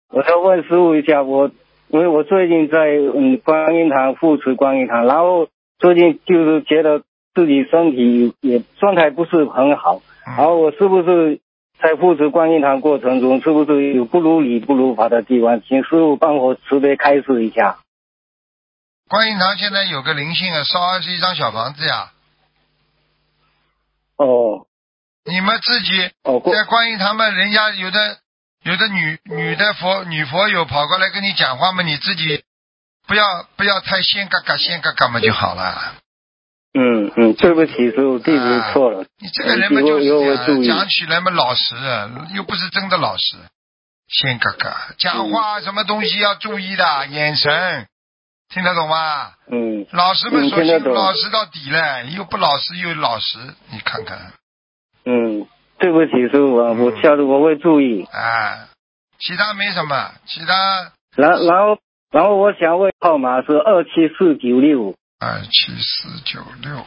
我要问师傅一下，因为我最近在观音堂护持观音堂，然后最近就是觉得自己身体也状态不是很好，然后我是不是在护持观音堂过程中，是不是有不如理不如法的地方？请师傅帮我慈悲开示一下。 观音堂现在有个灵性啊，烧21张小房子呀。 哦。 你们自己在观音堂嘛，人家有的女佛友跑过来跟你讲话嘛，你自己不要太先嘎嘎嘛就好了。 对不起，师傅，弟子错了。 你这个人嘛就是这样，讲起来嘛老实，又不是真的老实。先嘎嘎，讲话什么东西要注意的，眼神听得懂吗？老实嘛，索性老实到底了，又不老实又老实，你看看。 对不起，师傅，我下次我会注意。 其他没什么，其他。 然后我想问号码是27496。 27496。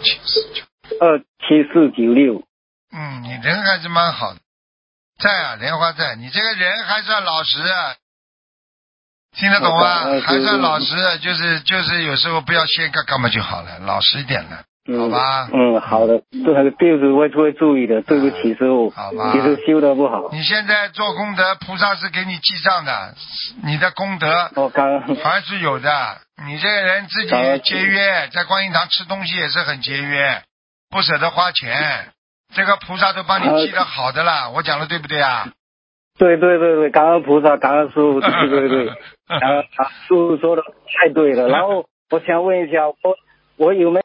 27496。 你人还是蛮好的，在啊，莲花在，你这个人还算老实啊，听得懂吗？还算老实，就是有时候不要先干嘛就好了，老实一点了。好吧。 好的，这个弟子会注意的，对不起师傅。 好吧。 其实修得不好。 你现在做功德，菩萨是给你记账的，你的功德还是有的。你这个人自己节约，在观音堂吃东西也是很节约，不舍得花钱，这个菩萨都帮你记得好的了。我讲的对不对啊？ 对，感恩菩萨，感恩师傅，对。师傅说的太对了。然后我想问一下，我有没有